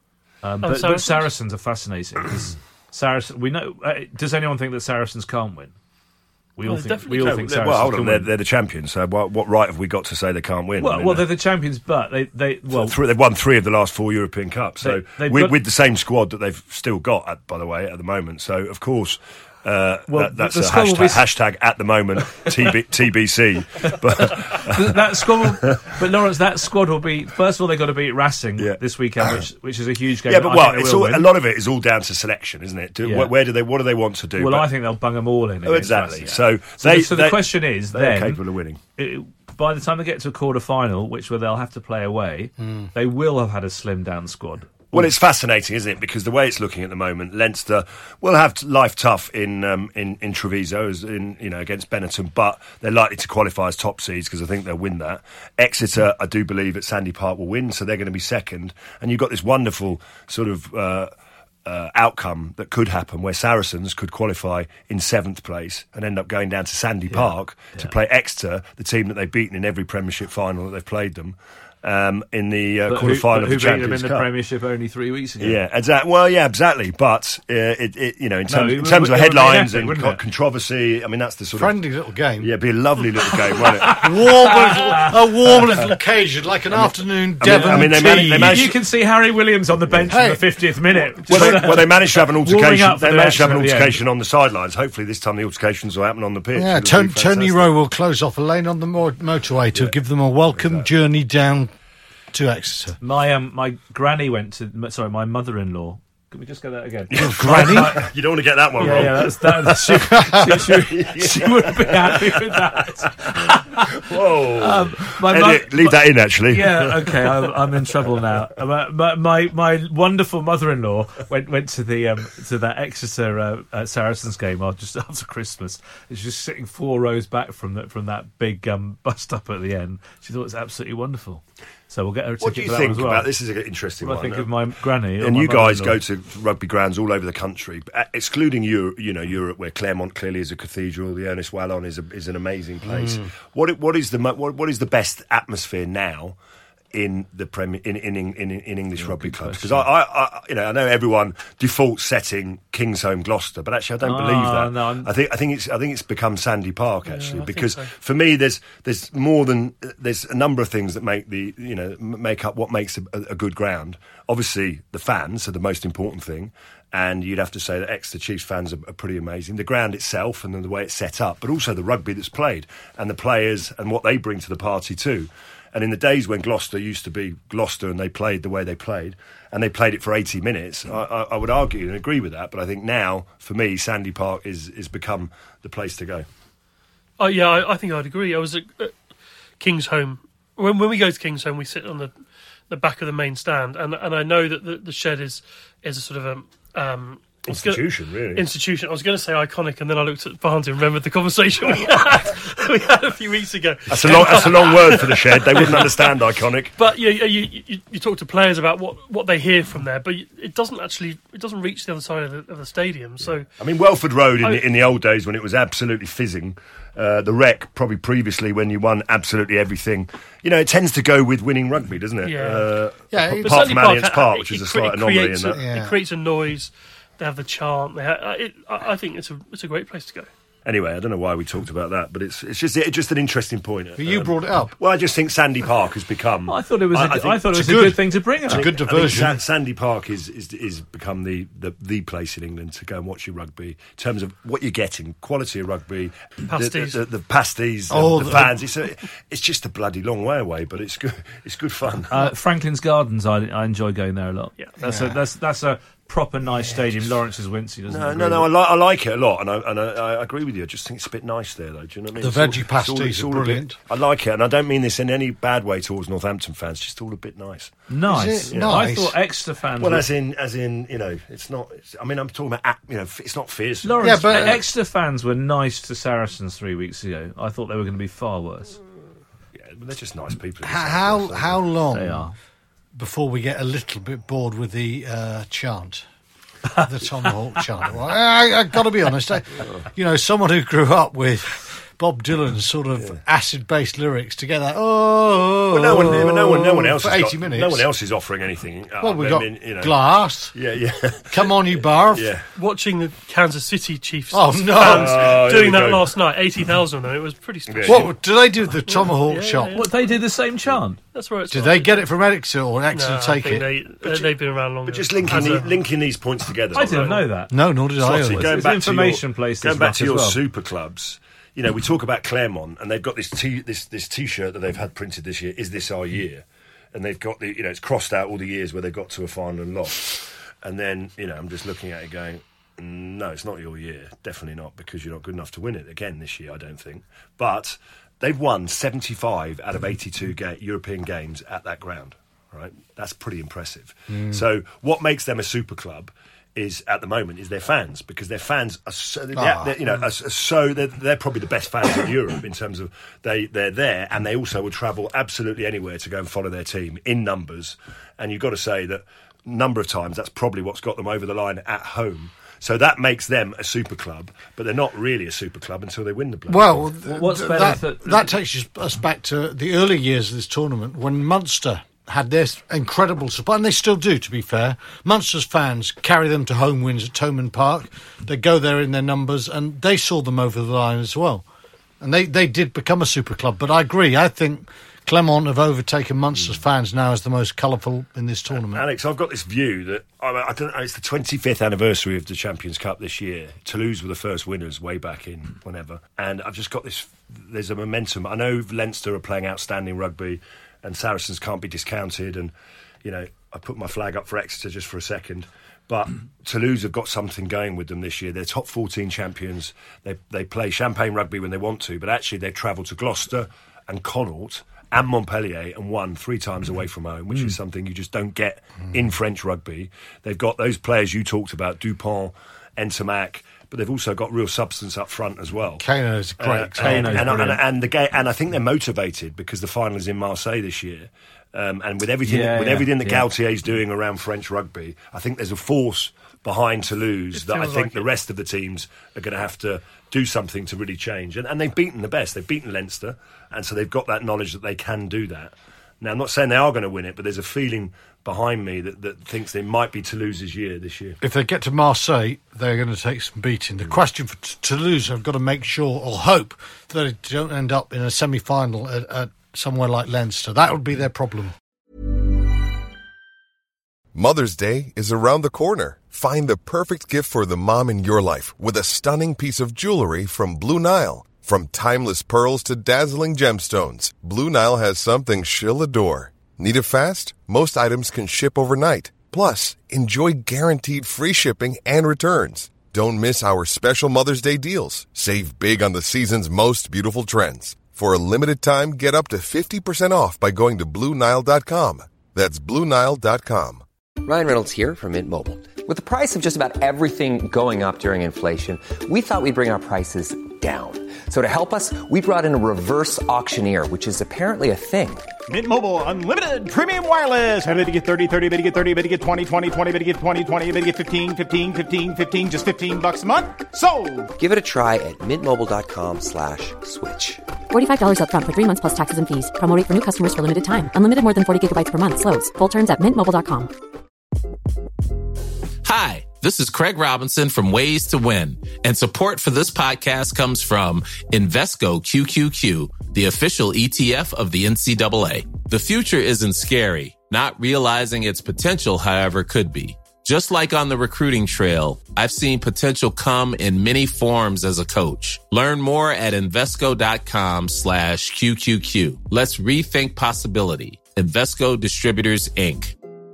Um, And but, but Saracens? Saracens are fascinating because Saracens. We know. Uh, does anyone think that Saracens can't win? We all Well, think. definitely We all No, think well, Saracens hold on, can they're, win. they're the champions. So what, what right have we got to say they can't win? Well, I mean, well, uh, they're the champions, but they they well. three, they've won three of the last four European Cups. So They- they've with, got- with the same squad that they've still got, at, by the way, at the moment. So of course. Uh, Well, that, that's the a squad will hashtag, be s- hashtag at the moment T B, T B C. But that squad, will, but Lawrence, that squad will be. First of all, they've got to beat Racing Yeah. this weekend, which which is a huge game. yeah, but I well, think they it's will all, win. a lot of it is all down to selection, isn't it? Do, Yeah. where, where do they? What do they want to do? Well, But- I think they'll bung them all in. Oh, against exactly. Racing. So So, they- the, so the they- question is, They're then, capable of winning. it, by the time they get to a quarter final, which where they'll have to play away, Hmm. they will have had a slimmed down squad. Well, it's fascinating, isn't it? Because the way it's looking at the moment, Leinster will have t- life tough in um, in in Treviso, as in you know against Benetton, but they're likely to qualify as top seeds because I think they'll win that. Exeter, I do believe at Sandy Park will win, so they're going to be second. And you've got this wonderful sort of uh, uh, outcome that could happen where Saracens could qualify in seventh place and end up going down to Sandy Park to play Exeter, the team that they've beaten in every Premiership final that they've played them. Um, in the uh, But quarter who, final but who of the beat them in Champions the Cup. Premiership only three weeks ago? Yeah, exactly. Well, yeah, exactly. But uh, it, it, you know, in terms, it in would- terms of it would be headlines epic, and wouldn't co- it? controversy, I mean, that's the sort Friendly little game. of yeah, it'd be a lovely little game, won't it? Warm little, a warm little occasion, like an afternoon I mean- Devon I mean, they tea. managed- they You, managed- you can see Harry Williams on the bench Hey. in the fiftieth minute. Well, they, well, they managed to have an Warming altercation. up for They the managed to have an action at the end. altercation on the sidelines. Hopefully, this time the altercations will happen on the pitch. Yeah, It'll be Tony, Tony fantastic. Rowe will close off a lane on the mo- motorway to give them a welcome journey down to Exeter. My um, my granny went to. Sorry, my mother-in-law. Can we just get that again? Your granny? You don't want to get that one Yeah, wrong. yeah, that's that. She, she, she, she wouldn't be happy with that. Whoa! Um, my Edit, mu- leave that in, actually. Yeah, okay, I'm, I'm in trouble now. My, my my, my wonderful mother-in-law went went to the um, to that Exeter uh, uh, Saracens game uh, just after Christmas. She's just sitting four rows back from that from that big um, bus stop at the end. She thought it was absolutely wonderful. So we'll get her a What ticket do for you that think one as well. about this? Is an interesting What do I one. think of my granny? or And my you guys mother-in-law? go to rugby grounds all over the country, uh, excluding Europe, you know, Europe, where Clermont clearly is a cathedral. The Ernest Wallon is a, is an amazing place. Mm. What what is the mo- what, what is the best atmosphere now in the Premier in in in, in, in English rugby good clubs? Because question. I, I, I, you know, I know everyone default setting Kingsholm, Gloucester, but actually I don't Ah, believe that. no, I'm- I think I think it's I think it's become Sandy Park actually I think because so. for me there's there's more than there's a number of things that make the you know m- make up what makes a, a good ground. Obviously the fans are the most important thing, and you'd have to say that Exeter Chiefs fans are, are pretty amazing. The ground itself and then the way it's set up, but also the rugby that's played and the players and what they bring to the party too. And in the days when Gloucester used to be Gloucester and they played the way they played, and they played it for eighty minutes, I, I, I would argue and agree with that. But I think now, for me, Sandy Park is is become the place to go. Oh yeah, I, I think I'd agree. I was at, at Kingsholm. When when we go to Kingsholm, we sit on the, the back of the main stand, and and I know that the, the shed is is a sort of a um, institution, gonna, really. Institution. I was going to say iconic, and then I looked at Barnsley and remembered the conversation we had we had a few weeks ago. That's a long that's a long word for the shed. They wouldn't understand iconic. But you, you you you talk to players about what, what they hear from there, but it doesn't actually it doesn't reach the other side of the, of the stadium. So I mean, Welford Road in, I, the, in the old days when it was absolutely fizzing. Uh, the Rec, probably previously when you won absolutely everything. You know, it tends to go with winning rugby, doesn't it? Yeah. Uh, Yeah, apart but from Certainly Allianz Park, Park, it- which is it a cre- slight it anomaly in creates that. a- Yeah. It creates a noise. They have the chant. They have, it, I I think it's a it's a great place to go. Anyway, I don't know why we talked about that, but it's it's just it's just an interesting point. But you Um, brought it up. Well, I just think Sandy Park has become. I thought it was. a I- I I think thought it was it's a good. good thing to bring It's up. a good I think diversion. Sa- Sandy Park is, is is become the, the, the place in England to go and watch your rugby in terms of what you're getting, quality of rugby, Pasties. the, the, the, the pasties, Oh, the, the- the fans. It's a, it's just a bloody long way away, but it's good. It's good fun. Uh, Franklin's Gardens, I, I enjoy going there a lot. Yeah. that's a that's that's a proper nice stadium. Lawrence is Wincy, doesn't No, agree no, no. I, with- li- I like it a lot, and I and I, I agree with you. I just think it's a bit nice there, though. Do you know what I mean? The It's all- veggie it's all- pasties it's are all a bit- brilliant. I like it, and I don't mean this in any bad way towards Northampton fans. Just all a bit nice. Nice. Is it Yeah. I nice? thought Exeter fans. Well, were- as in, as in, you know, it's not. It's, I mean, I'm talking about, you know, it's not fierce. Lawrence, Yeah, but- Exeter fans were nice to Saracens three weeks ago. I thought they were going to be far worse. Yeah, but they're just nice people. in the How South West, how aren't long They are. before we get a little bit bored with the uh, chant, the Tomahawk chant? Well, I, I got to be honest. I, you know, someone who grew up with Bob Dylan's sort of acid-based lyrics to get that. Oh, Well, no one, no one, no one else. for has eighty got- minutes. No one else is offering anything. Well, up. we I got mean, you know, Glass. Yeah, yeah, Come on, you barf. yeah. Watching the Kansas City Chiefs Oh, no. fans Oh, here doing we that go. last night, eighty thousand of them. It was pretty special. Yeah. What do they do? The Tomahawk yeah, chant. yeah. What, they did the same chant. That's where it's. Did they get it from Exeter or No, Exeter I take think it? They, they've been around longer. But just linking As the, a- linking these points together. I didn't know that. No, nor did I. Slotty, always. going It's back an information to your, place, Going this back rock to as your well. super clubs, you know, we talk about Claremont, and they've got this t this this T-shirt that they've had printed this year. Is this our year? And they've got the, you know, it's crossed out all the years where they got to a final and lost. And then, you know, I'm just looking at it going, no, it's not your year. Definitely not, because you're not good enough to win it again this year, I don't think. But they've won seventy-five out of eighty-two ga- European games at that ground. Right, that's pretty impressive. So, what makes them a super club is, at the moment, is their fans, because their fans are so, they're, Ah. they're, you know, are, are so they're, they're probably the best fans in Europe in terms of they they're there, and they also will travel absolutely anywhere to go and follow their team in numbers. And you've got to say that number of times that's probably what's got them over the line at home. So that makes them a super club, but they're not really a super club until they win the bloody Well, thing. th- What's th- better that, that- that takes us back to the early years of this tournament when Munster had their incredible support, and they still do, to be fair. Munster's fans carry them to home wins at Thomond Park. They go there in their numbers, and they saw them over the line as well. And they, they did become a super club. But I agree, I think Claremont have overtaken Munster's fans now as the most colourful in this tournament. Alex, I've got this view that I, I don't know. It's the twenty-fifth anniversary of the Champions Cup this year. Toulouse were the first winners way back in whenever, and I've just got this. There's a momentum. I know Leinster are playing outstanding rugby, and Saracens can't be discounted. And you know, I put my flag up for Exeter just for a second. But Toulouse have got something going with them this year. They're top fourteen champions. They they play champagne rugby when they want to, but actually they've travelled to Gloucester and Connaught and Montpellier and won three times away from home, which is something you just don't get in French rugby. They've got those players you talked about, Dupont, Entomac, but they've also got real substance up front as well. Kano's a great Uh, example. and, Kano's and, and, brilliant. and the game, and I think they're motivated because the final is in Marseille this year. Um, and with everything, Yeah, with yeah, everything that yeah. Galtier's doing around French rugby, I think there's a force behind Toulouse It that I feels think like the it. rest of the teams are going to have to do something to really change. And, and they've beaten the best. They've beaten Leinster, and so they've got that knowledge that they can do that. Now, I'm not saying they are going to win it, but there's a feeling behind me that, that thinks it might be Toulouse's year this year. If they get to Marseille, they're going to take some beating. The question for T- Toulouse have got to make sure or hope that they don't end up in a semi-final at, at somewhere like Leinster. That would be their problem. Mother's Day is around the corner. Find the perfect gift for the mom in your life with a stunning piece of jewelry from Blue Nile. From timeless pearls to dazzling gemstones, Blue Nile has something she'll adore. Need it fast? Most items can ship overnight. Plus, enjoy guaranteed free shipping and returns. Don't miss our special Mother's Day deals. Save big on the season's most beautiful trends. For a limited time, get up to fifty percent off by going to Blue Nile dot com. That's Blue Nile dot com. Ryan Reynolds here from Mint Mobile. With the price of just about everything going up during inflation, we thought we'd bring our prices down. So to help us, we brought in a reverse auctioneer, which is apparently a thing. Mint Mobile Unlimited Premium Wireless. How to get thirty, thirty, how to get thirty, how to get twenty, twenty, twenty, how to get twenty, twenty, how to get fifteen, fifteen, fifteen, fifteen, just fifteen bucks a month? Sold! Give it a try at mintmobile.com slash switch. forty-five dollars up front for three months plus taxes and fees. Promo rate for new customers for limited time. Unlimited more than forty gigabytes per month. Slows full terms at mint mobile dot com. Hi, this is Craig Robinson from Ways to Win, and support for this podcast comes from Invesco Q Q Q, the official E T F of the N C double A. The future isn't scary. Not realizing its potential, however, could be. Just like on the recruiting trail, I've seen potential come in many forms as a coach. Learn more at Invesco.com slash QQQ. Let's rethink possibility. Invesco Distributors, Incorporated.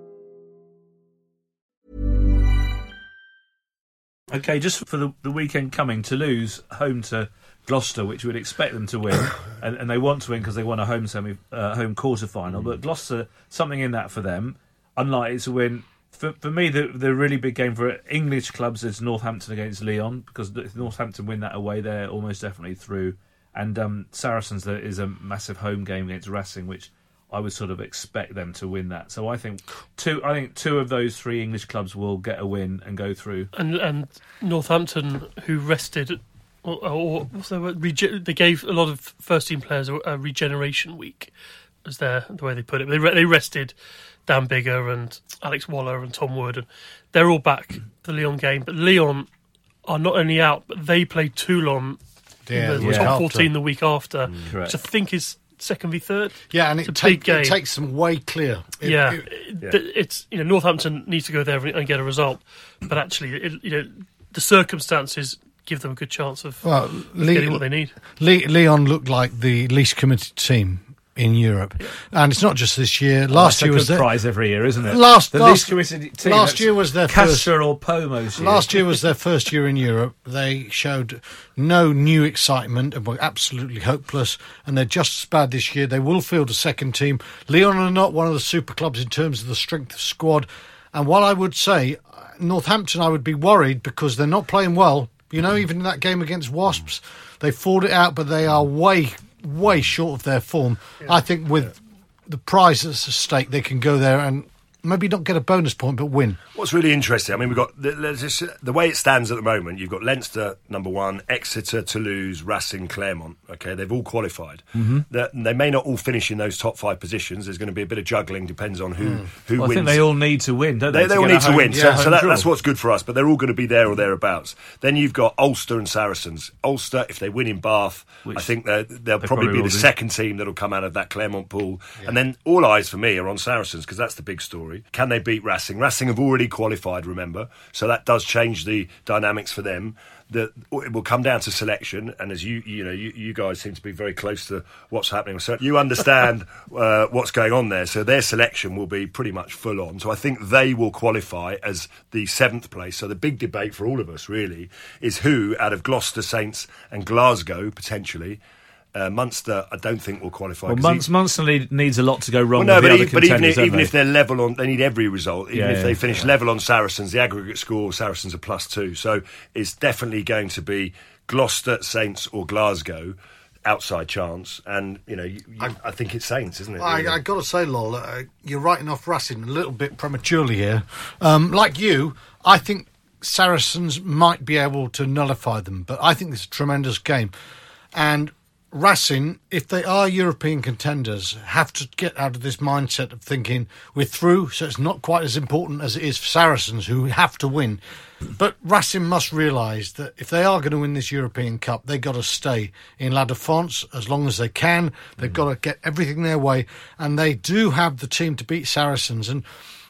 Okay, just for the, the weekend coming, Toulouse home to Gloucester, which we'd expect them to win, and, and they want to win because they won a home semi, uh, home quarter final. But Gloucester, something in that for them, unlikely to win. For, for me, the, the really big game for English clubs is Northampton against Lyon, because if Northampton win that away, they're almost definitely through. And um, Saracens there is a massive home game against Racing, which I would sort of expect them to win that. So I think two. I think two of those three English clubs will get a win and go through. And and Northampton, who rested, or, or what's their word? Rege- they gave a lot of first team players a, a regeneration week, as their the way they put it. They re- they rested Dan Bigger and Alex Waller and Tom Wood, and they're all back for the Lyon game. But Lyon are not only out, but they play Toulon Yeah, in the yeah. top After. fourteen the week after, Correct. which I think is second v third. Yeah, and It's it, a big take, game. it takes them way clear. It, yeah, it- It- it's you know Northampton needs to go there and get a result, but actually, it, you know, the circumstances give them a good chance of well, Le- getting what they need. Le- Leon looked like the least committed team in Europe, yeah. And it's not just this year. Last That's year a was good their prize every year, isn't it? Last the last, least committed team. last year was their Castor first. or Pomo's year. Last year was their first year in Europe. They showed no new excitement and were absolutely hopeless. And they're just as bad this year. They will field a second team. Lyon are not one of the super clubs in terms of the strength of squad. And while I would say Northampton, I would be worried because they're not playing well. You know, even in that game against Wasps, they fought it out, but they are way, way short of their form. Yeah. I think with yeah. the prize that's at stake, they can go there and maybe not get a bonus point, but win. What's really interesting, I mean, we've got the, just, the way it stands at the moment. You've got Leinster number one, Exeter, Toulouse, Racing, Clermont. Okay, they've all qualified. Mm-hmm. They may not all finish in those top five positions. There's going to be a bit of juggling, depends on who mm. who well, wins. I think they all need to win, don't they? They, they to all need to home, win, yeah, so, so that, draw. that's what's good for us. But they're all going to be there or thereabouts. Then you've got Ulster and Saracens. Ulster, if they win in Bath, Which I think they'll they probably, probably be the do. second team that'll come out of that Clermont pool. Yeah. And then all eyes for me are on Saracens because that's the big story. Can they beat Racing? Racing have already qualified, remember, so that does change the dynamics for them. The, it will come down to selection, and as you you know, you, you guys seem to be very close to what's happening. So you understand uh, what's going on there. So their selection will be pretty much full on. So I think they will qualify as the seventh place. So the big debate for all of us really is who out of Gloucester, Saints, and Glasgow potentially. Uh, Munster, I don't think will qualify. Well, Munster, Munster needs a lot to go wrong. Well, no, with the but, other even, but even, if, even they? if they're level on, they need every result. Even yeah, if they yeah, finish yeah. level on Saracens, the aggregate score Saracens are plus two. So it's definitely going to be Gloucester, Saints, or Glasgow. Outside chance, and you know, you, you, I, I think it's Saints, isn't it? I, really? I got to say, Lol, uh, you're writing off Racing a little bit prematurely here. Um, like you, I think Saracens might be able to nullify them, but I think this is a tremendous game, and Racing, if they are European contenders, have to get out of this mindset of thinking we're through, so it's not quite as important as it is for Saracens, who have to win. But Racing must realise that if they are going to win this European Cup, they've got to stay in La Défense as long as they can. They've mm. got to get everything their way, and they do have the team to beat Saracens. And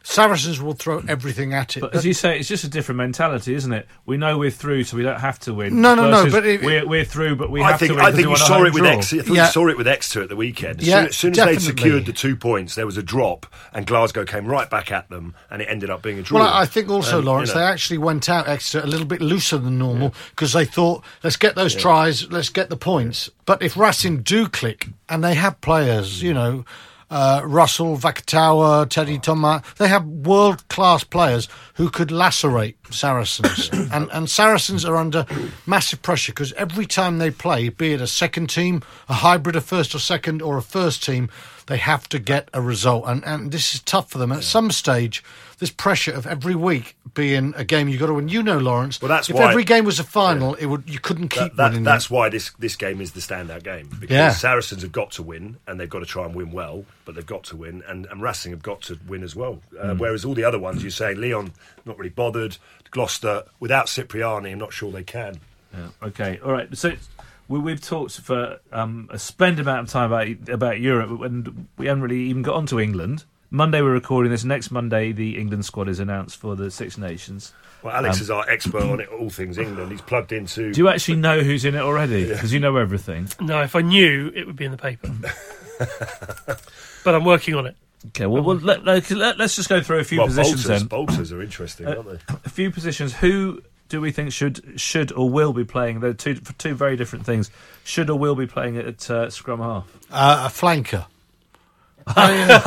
Saracens will throw everything at it. But, but as you say, it's just a different mentality, isn't it? We know we're through, so we don't have to win. No, no, no. But it, we're, we're through, but we I have think, to win. I think we saw it with Exeter. I think yeah. we saw it with Exeter at the weekend. As yeah, soon, as, soon as they secured the two points, there was a drop, and Glasgow came right back at them, and it ended up being a draw. Well, I think also, and, Lawrence, you know, they actually went out Exeter a little bit looser than normal because yeah. they thought, let's get those yeah. tries, let's get the points. But if Racing do click, and they have players, you know. Uh, Russell, Vakatawa, Teddy Thomas, they have world-class players who could lacerate Saracens. and, and Saracens are under massive pressure because every time they play, be it a second team, a hybrid of first or second, or a first team, they have to get a result. And, and this is tough for them. At some stage, this pressure of every week being a game you've got to win. You know, Lawrence, well, that's if why, every game was a final, yeah. it would you couldn't keep that, that, winning. That's that. why this, this game is the standout game. Because yeah. Saracens have got to win, and they've got to try and win well, but they've got to win, and, and Racing have got to win as well. Uh, mm. Whereas all the other ones, you say, Lyon, not really bothered. Gloucester, without Cipriani, I'm not sure they can. Yeah. Okay, all right. So we, we've talked for um, a splendid amount of time about about Europe, and we haven't really even got onto England. Monday we're recording this. Next Monday, the England squad is announced for the Six Nations. Well, Alex um, is our expert on it, all things England. He's plugged into... Do you actually know who's in it already? Because yeah. you know everything. No, if I knew, it would be in the paper. But I'm working on it. Okay, well, well let, let, let's just go through a few well, positions bolters, then. Bolters are interesting, uh, aren't they? A few positions. Who do we think should should or will be playing? They're two, for two very different things. Should or will be playing at uh, scrum half? Uh, a flanker. I, uh,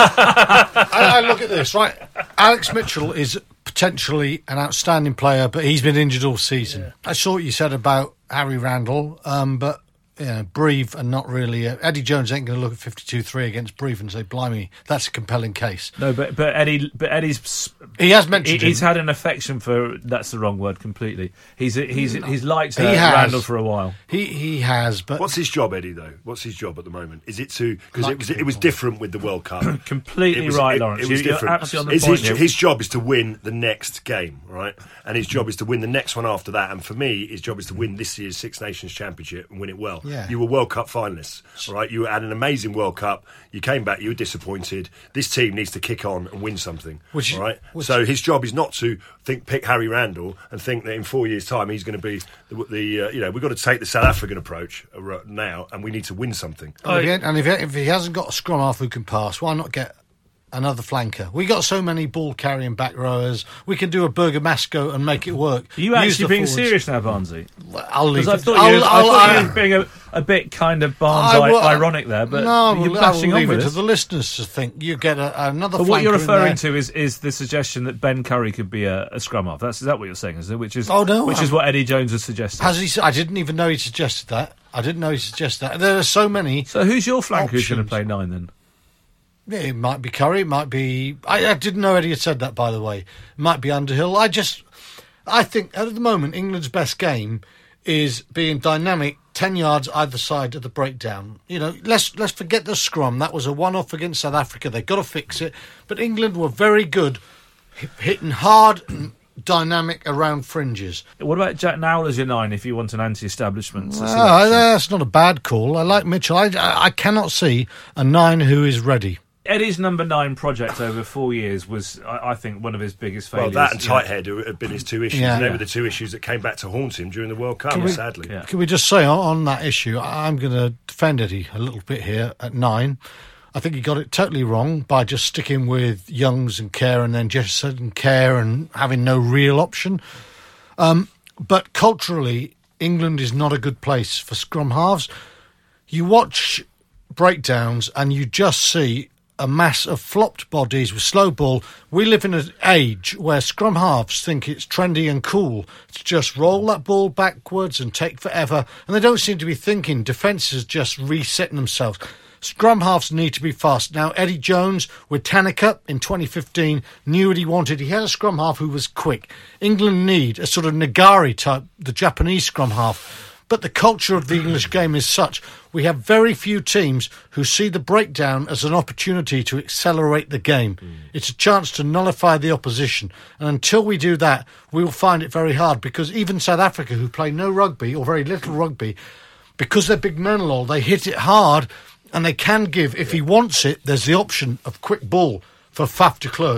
I, I look at this, right? Alex Mitchell is potentially an outstanding player, but he's been injured all season. Yeah. I saw what you said about Harry Randall, um, but you know, Brive are not really... Uh, Eddie Jones ain't going to look at fifty-two three against Brive and say, blimey, that's a compelling case. No, but but Eddie, but Eddie's... He has mentioned he, He's him. had an affection for... That's the wrong word completely. He's he's he's liked uh, he has. Randall for a while. He he has, but... What's his job, Eddie, though? What's his job at the moment? Is it to... Because like it was it was different with the World Cup. Completely was, right, it, Lawrence. It was You're different. absolutely on the It's point his, here. his job is to win the next game, right? And his job is to win the next one after that. And for me, his job is to win this year's Six Nations Championship and win it well. Yeah. You were World Cup finalists. All right, you had an amazing World Cup. You came back, you were disappointed. This team needs to kick on and win something. Which, all right, which, so his job is not to think pick Harry Randall and think that in four years' time he's going to be the, the uh, you know, we've got to take the South African approach now, and we need to win something. And if he, and if he, if he hasn't got a scrum half who can pass, why not get another flanker? We got so many ball carrying back rowers. We can do a Bergamasco and make it work. Are you Use actually being forwards. serious now, Barnsley? Well, I'll leave. I it. thought I'll, you, I I'll, thought I'll, you were being a, a bit kind of Barnes I will, ironic there, but no, you're well, bashing I'll on leave with it it. to the listeners to think. You get a, another. But what you're flanker in referring there. to is, is the suggestion that Ben Curry could be a, a scrum half. That's is that what you're saying? Is it? Which is Oh, no, which I'm- is what Eddie Jones has suggested. Has he? I didn't even know he suggested that. I didn't know he suggested that. There are so many. So who's your flanker who's going to options. play nine then? Yeah, it might be Curry. It might be. I, I didn't know Eddie had said that, by the way. It might be Underhill. I just. I think at the moment England's best game is being dynamic, ten yards either side of the breakdown. You know, let's let's forget the scrum. That was a one-off against South Africa. They've got to fix it. But England were very good, hit, hitting hard and dynamic around fringes. What about Jack Nowell as your nine if you want an anti-establishment Well, selection? that's not a bad call. I like Mitchell. I, I, I cannot see a nine who is ready. Eddie's number nine project over four years was, I, I think, one of his biggest Well, failures. that and Yeah. Tighthead have been his two issues. Yeah. and they Yeah. were the two issues that came back to haunt him during the World Cup, Can we- sadly. Yeah. Can we just say on, on that issue, I'm going to defend Eddie a little bit here at nine. I think he got it totally wrong by just sticking with Youngs and Kerr and then Jefferson and Kerr and having no real option. Um, but culturally, England is not a good place for scrum halves. You watch breakdowns and you just see a mass of flopped bodies with slow ball. We live in an age where scrum halves think it's trendy and cool to just roll that ball backwards and take forever, and they don't seem to be thinking defences just resetting themselves. Scrum halves need to be fast. Now, Eddie Jones with Tanaka in twenty fifteen knew what he wanted. He had a scrum half who was quick. England need a sort of Nagari type, the Japanese scrum half. But the culture of the English game is such, we have very few teams who see the breakdown as an opportunity to accelerate the game. Mm. It's a chance to nullify the opposition. And until we do that, we will find it very hard, because even South Africa, who play no rugby or very little rugby, because they're big men and all, they hit it hard and they can give. If he wants it, there's the option of quick ball for Faf de Klerk.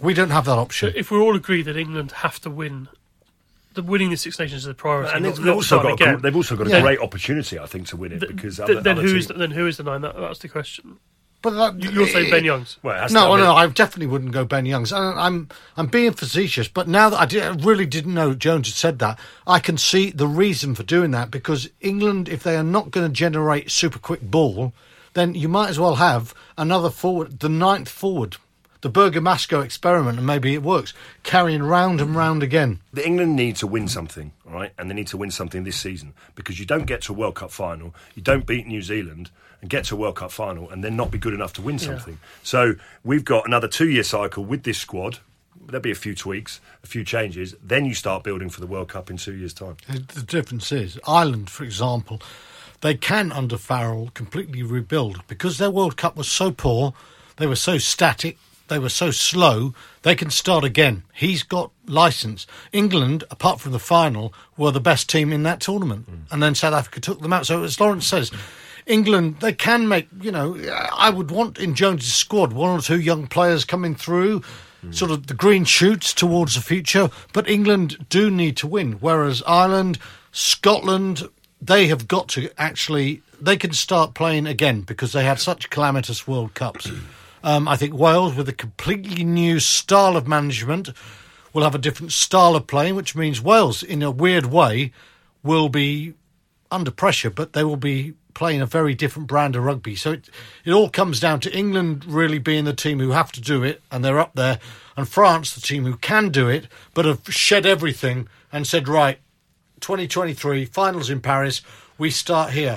We don't have that option. If we're all agreed that England have to win, the winning the Six Nations is the priority. And not, they've, not also got again. a, they've also got a Yeah. great opportunity, I think, to win it. Th- because th- other, then other who is teams- then who is the nine? That, that's the question. But that, You- You're saying Ben Youngs. Well, it has to No, have no, it. I definitely wouldn't go Ben Youngs. And I'm I'm being facetious, but now that I, did, I really didn't know Jones had said that, I can see the reason for doing that, because England, if they are not going to generate super quick ball, then you might as well have another forward, the ninth forward, the Bergamasco experiment, and maybe it works, carrying round and round again. The England need to win something, all right? And they need to win something this season, because you don't get to a World Cup final, you don't beat New Zealand and get to a World Cup final and then not be good enough to win something. Yeah. So we've got another two-year cycle with this squad. There'll be a few tweaks, a few changes. Then you start building for the World Cup in two years' time. The difference is, Ireland, for example, they can, under Farrell, completely rebuild. Because their World Cup was so poor, they were so static, they were so slow, they can start again. He's got licence. England, apart from the final, were the best team in that tournament. Mm. And then South Africa took them out. So as Lawrence says, England, they can make, you know, I would want in Jones's squad one or two young players coming through, mm. sort of the green shoots towards the future. But England do need to win. Whereas Ireland, Scotland, they have got to actually, they can start playing again because they had such calamitous World Cups. Um, I think Wales, with a completely new style of management, will have a different style of playing, which means Wales, in a weird way, will be under pressure, but they will be playing a very different brand of rugby. So it, it all comes down to England really being the team who have to do it, and they're up there, and France, the team who can do it, but have shed everything and said, right, twenty twenty-three, finals in Paris, we start here.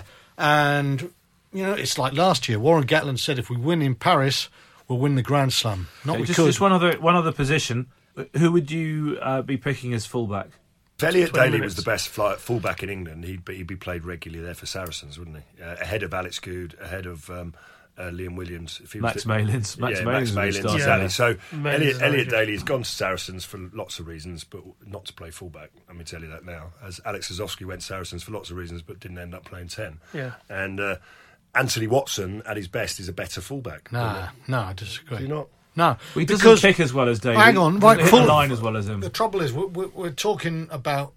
And you know, it's like last year. Warren Gatland said, if we win in Paris, we'll win the Grand Slam. Not okay, we just, could. just one other one other position. Who would you uh, be picking as fullback? If Elliot Daly minutes. was the best fly, fullback in England, he'd be, he'd be played regularly there for Saracens, wouldn't he? Uh, ahead of Alex Good, ahead of um, uh, Liam Williams. If he Max was the, Malins. Max yeah, Malins. Max would Malins, start. exactly. Yeah. So Malins Elliot, is Elliot good. Daly has gone to Saracens for lots of reasons, but not to play fullback. Let me tell you that now. As Alex Zazowski went to Saracens for lots of reasons, but didn't end up playing ten. Yeah. And uh, Anthony Watson, at his best, is a better fullback. Nah, no, I disagree. Do you not? No, Well, he doesn't because kick as well as Daly. hang on, Doesn't right, hit full- the line as well as him. the trouble is, we're, we're, we're talking about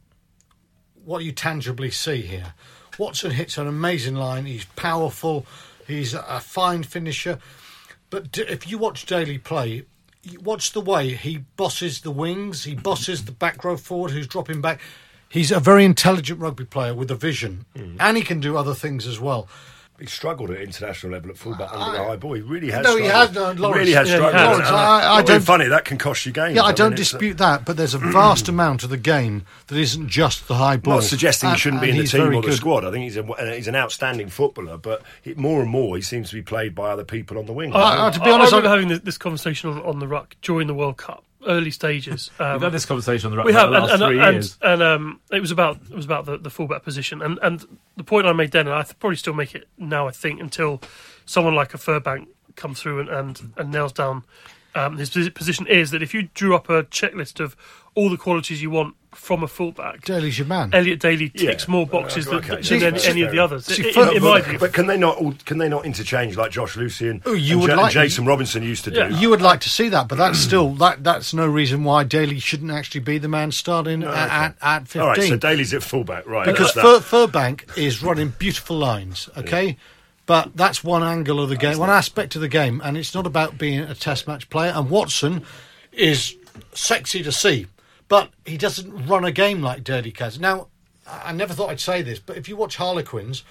what you tangibly see here. Watson hits an amazing line. He's powerful. He's a, a fine finisher. But d- if you watch Daly play, you watch the way he bosses the wings. He bosses the back row forward who's dropping back. He's a very intelligent rugby player with a vision, mm. and he can do other things as well. He struggled at international level at fullback under the high ball. He really has No, he struggled. has, no, He Lawrence. really has Yeah, he struggled. has. Lawrence, And I- I not being don't- funny, that can cost you games. Yeah, I mean, don't it's a- dispute that, but there's a vast amount of the game that isn't just the high I'm ball. not suggesting he And- shouldn't be and in the he's team very or the good. squad. I think he's a, he's an outstanding footballer, but he, more and more he seems to be played by other people on the wing. Uh, uh, to be I, honest, I remember I- having this, this conversation on, on the ruck during the World Cup, early stages. Um, We've had this conversation on the, we for have, the last and, three and, years. and, and um, it was about it was about the, the fullback position, and and the point I made then, and I th- probably still make it now. I think until someone like a Furbank comes through and and, and nails down um, his posi- position, is that if you drew up a checklist of all the qualities you want from a fullback, Daly's your man. Elliot Daly ticks Yeah. more boxes Okay. than, than See, any, any of the others. see, in, Fur- in my but, view, but can they not all, can they not interchange like Josh Lucien Oh, you and, would Ja- and like- Jason Robinson used to do? Yeah. You would like to see that, but that's still that. That's no reason why Daly shouldn't actually be the man starting No, at, okay. at, at fifteen. All right, so Daly's at fullback, right? because that's Fur, that. Furbank is running beautiful lines, okay? But that's one angle of the game, one aspect of the game, and it's not about being a test match player. And Watson is sexy to see, but he doesn't run a game like Daly can. Now, I I never thought I'd say this, but if you watch Harlequins,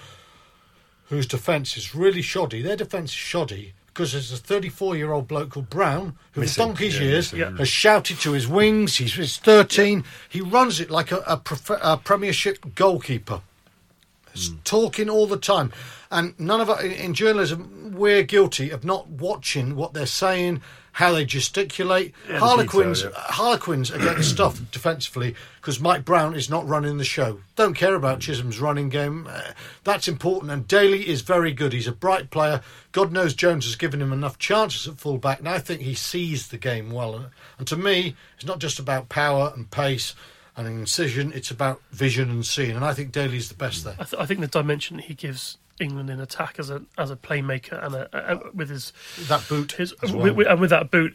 whose defence is really shoddy, their defence is shoddy because there's a thirty-four-year-old bloke called Brown who, for Missing, donkey's yeah, years, missing. has shouted to his wings. He's, he's thirteen. He runs it like a, a, prof- a Premiership goalkeeper. He's talking all the time. And none of us, in, in journalism, we're guilty of not watching what they're saying, how they gesticulate. Yeah, the Harlequins, detail, yeah. Harlequins are getting stuffed defensively because Mike Brown is not running the show. Don't care about Chisholm's running game. Uh, that's important. And Daly is very good. He's a bright player. God knows Jones has given him enough chances at fullback, and I think he sees the game well. And, and to me, it's not just about power and pace and incision, it's about vision and seeing. And I think Daly's the best there. I, th- I think the dimension he gives England in attack as a as a playmaker and a, a, with his That boot his as well. with, with- and with that boot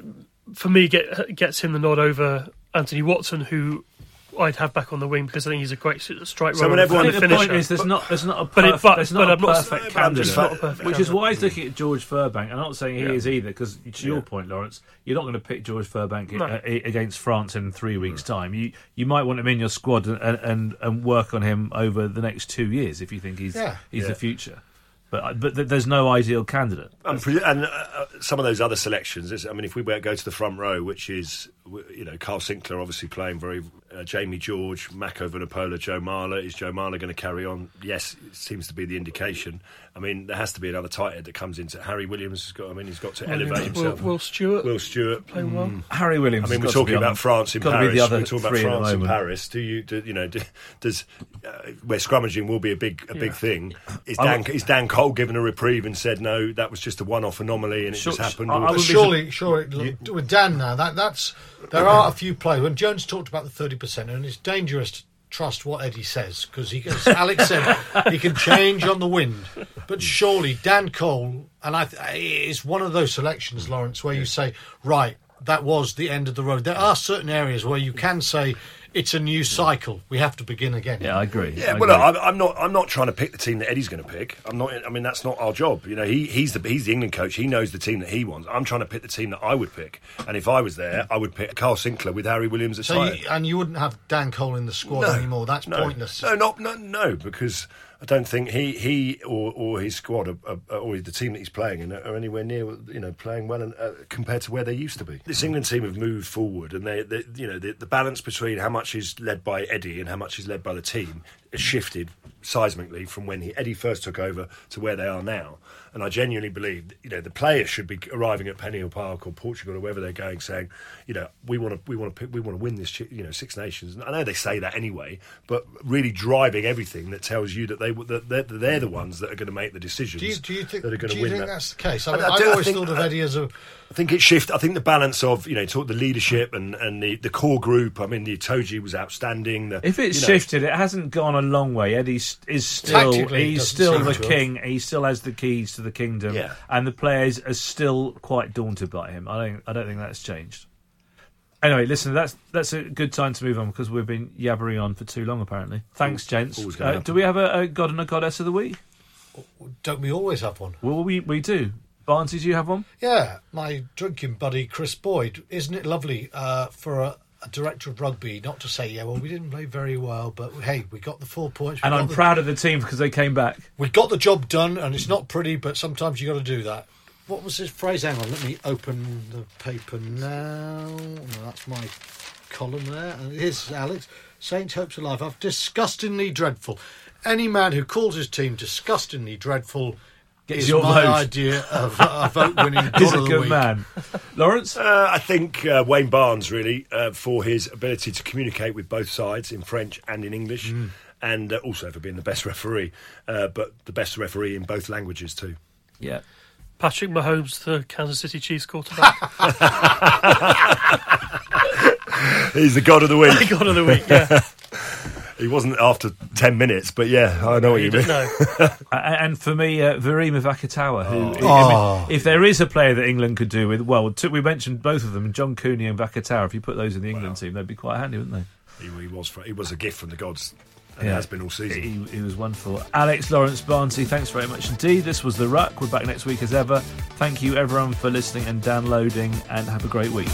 for me, get, gets him the nod over Anthony Watson, who I'd have back on the wing because I think he's a great strike so roller. Everyone, I think the finisher. point is there's not there's not a but perf- it, but, there's but not I'm a not, perfect but candidate, not a perfect which is why he's candidate. looking at George Furbank. I'm not saying he Yeah. is either, because to your Yeah. point, Lawrence, you're not going to pick George Furbank No. uh, against France in three weeks' time. You you might want him in your squad and and, and work on him over the next two years if you think he's Yeah. he's Yeah. the future. But but th- there's no ideal candidate. And, pre- and uh, some of those other selections, is- I mean, if we were- go to the front row, which is, you know, Carl Sinclair obviously playing very, uh, Jamie George, Mako Vunipola, Joe Marler. Is Joe Marler going to carry on? Yes, it seems to be the indication. I mean, there has to be another tight head that comes into Harry Williams. Has got, I mean, he's got to Williams, elevate himself. Will, Will Stewart. Will Stewart. Playing well. Harry Williams. I mean, has we're got to talking be on- about France in got to Paris. be the other We're talking about three at the France in moment. Paris. Do you, do, you know, do, does uh, where scrummaging will be a big, a big Yeah. thing? Is I Dan, would- is Dan Cole given a reprieve and said no, that was just a one-off anomaly and it Sure, just happened? I- I Or- would But be surely, surely, look, with Dan now, that that's there are a few players. When Jones talked about the thirty percent, and it's dangerous to trust what Eddie says because he, as Alex said, he can change on the wind. But surely Dan Cole, and I, th- it's one of those selections, Lawrence, where you say, right, that was the end of the road. There are certain areas where you can say it's a new cycle. We have to begin again. Yeah, I agree. Yeah, I well, agree. look, I'm, I'm not. I'm not trying to pick the team that Eddie's going to pick. I'm not. I mean, that's not our job. You know, he, he's the he's the England coach. He knows the team that he wants. I'm trying to pick the team that I would pick. And if I was there, I would pick Carl Sinclair with Harry Williams at So tight. you, and you wouldn't have Dan Cole in the squad anymore. That's no, pointless. No, not no, no, because I don't think he he or, or his squad are, are, or the team that he's playing in are anywhere near, you know, playing well and, uh, compared to where they used to be. This England team have moved forward, and they, they you know, the, the balance between how much is led by Eddie and how much is led by the team has shifted seismically from when he, Eddie first took over to where they are now. And I genuinely believe, you know, the players should be arriving at Penny Hill Park or Portugal or wherever they're going, saying, you know, we want to, we want to, we want to win this, you know, Six Nations. And I know they say that anyway, but really driving everything that tells you that they, that they're, they're the ones that are going to make the decisions. Do you, do you think, that are going do to you win think that. that's the case? I I- mean, I I've do- I always think- thought of Eddie as a. I think it shift. I think the balance of, you know, talk the leadership and, and the, the core group. I mean, the Itoje was outstanding. The, If it's you know, shifted, it hasn't gone a long way. Eddie s- is still Tactically, it he's doesn't still seem the to have. king. He still has the keys to the kingdom, Yeah. and the players are still quite daunted by him. I don't I don't think that's changed. Anyway, listen, that's that's a good time to move on because we've been yabbering on for too long. Apparently, thanks, gents. always gonna Uh, happen. do we have a, a god and a goddess of the week? Don't we always have one? Well, we we do. Barnsley, do you have one? Yeah, my drinking buddy Chris Boyd. Isn't it lovely uh, for a, a director of rugby not to say, yeah, well, we didn't play very well, but hey, we got the four points. We And got I'm the, proud of the team because they came back. We got the job done, and it's not pretty, but sometimes you got to do that. What was his phrase? Hang on, let me open the paper now. No, that's my column there. And here's Alex. Saints hopes alive. I've disgustingly dreadful. Any man who calls his team disgustingly dreadful Gets is your my vote. idea of a vote winning God He's a of the good week. man. Lawrence? Uh, I think uh, Wayne Barnes, really, uh, for his ability to communicate with both sides in French and in English, Mm. and uh, also for being the best referee, uh, but the best referee in both languages too. Yeah. Patrick Mahomes, the Kansas City Chiefs quarterback. He's the god of the week. God of the week, yeah. He wasn't after ten minutes, but yeah, I know what you mean. No. Uh, and for me, uh, Verima Vakatawa, who, I Oh. mean, if there is a player that England could do with, well, t- we mentioned both of them, John Cooney and Vakatawa. If you put those in the England team, they'd be quite handy, wouldn't they? He, he was he was a gift from the gods, and Yeah. has been all season. He, he was wonderful. Alex, Lawrence, Barnsley, thanks very much indeed. This was The Ruck. We're back next week as ever. Thank you, everyone, for listening and downloading, and have a great week.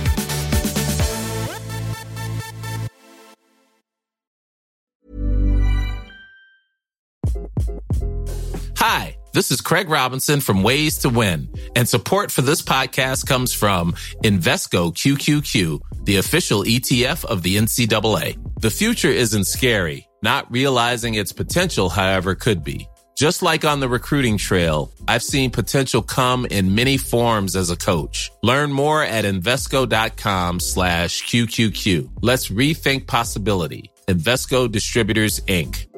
Hi, this is Craig Robinson from Ways to Win, and support for this podcast comes from Invesco Q Q Q, the official E T F of the N C double A. The future isn't scary. Not realizing its potential, however, could be. Just like on the recruiting trail, I've seen potential come in many forms as a coach. Learn more at Invesco.com slash QQQ. Let's rethink possibility. Invesco Distributors, Incorporated.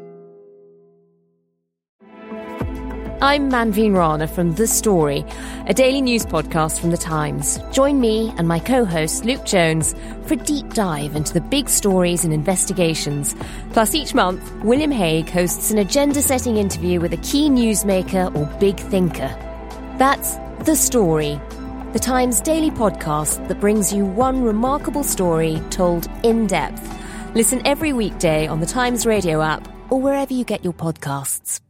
I'm Manveen Rana from The Story, a daily news podcast from The Times. Join me and my co-host Luke Jones for a deep dive into the big stories and investigations. Plus, each month, William Hague hosts an agenda-setting interview with a key newsmaker or big thinker. That's The Story, The Times daily podcast that brings you one remarkable story told in depth. Listen every weekday on the Times radio app or wherever you get your podcasts.